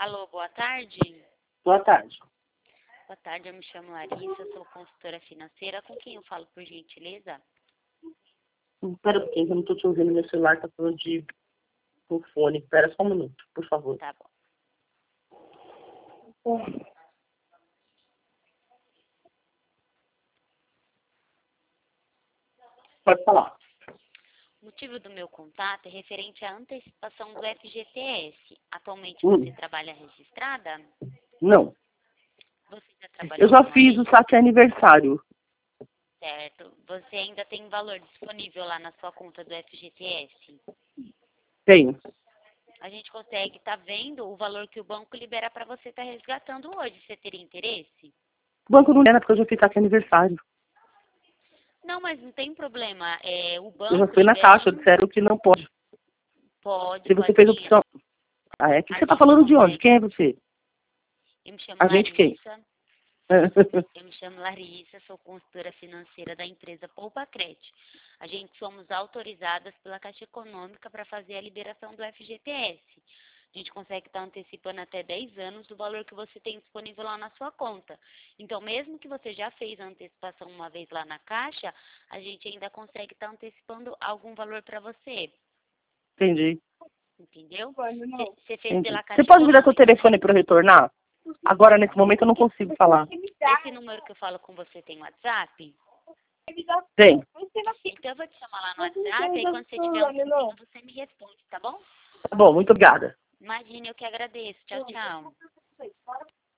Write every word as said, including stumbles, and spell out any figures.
Alô, boa tarde. Boa tarde. Boa tarde, eu me chamo Larissa, sou consultora financeira. Com quem eu falo, por gentileza? Espera um pouquinho, que eu não estou te ouvindo. Meu celular está falando de por fone. Espera só um minuto, por favor. Tá bom. Pode falar. O motivo do meu contato é referente à antecipação do F G T S. Atualmente Hum. você trabalha registrada? Não. Você já trabalhou Eu já alguma fiz vez? o saque aniversário. Certo. Você ainda tem valor disponível lá na sua conta do F G T S? Tenho. A gente consegue estar vendo o valor que o banco libera para você estar resgatando hoje. Você teria interesse? O banco não era porque eu já fiz saque aniversário. Não, mas não tem problema. É, o banco Eu já fui na libera caixa, um... disseram que não pode. Pode, Se você pode fez sim. opção... Ah, é? O que A você está gente falando de onde? consegue. Quem é você? Eu me chamo A gente quem? Larissa. Eu me chamo Larissa, sou consultora financeira da empresa Poupacred. A gente somos autorizadas pela Caixa Econômica para fazer a liberação do F G T S. A gente consegue estar antecipando até dez anos do valor que você tem disponível lá na sua conta. Então, mesmo que você já fez a antecipação uma vez lá na Caixa, a gente ainda consegue estar antecipando algum valor para você. Entendi. Entendeu? Você fez Entendi. pela Caixa Você pode me dar seu Econômica, telefone né? para eu retornar? Agora, nesse momento, eu não consigo falar. Esse número que eu falo com você tem WhatsApp? Tem. Então eu vou te chamar lá no WhatsApp, aí quando você tiver um tempinho, você me responde, tá bom? Tá bom, muito obrigada. Imagina, eu que agradeço. Tchau, tchau.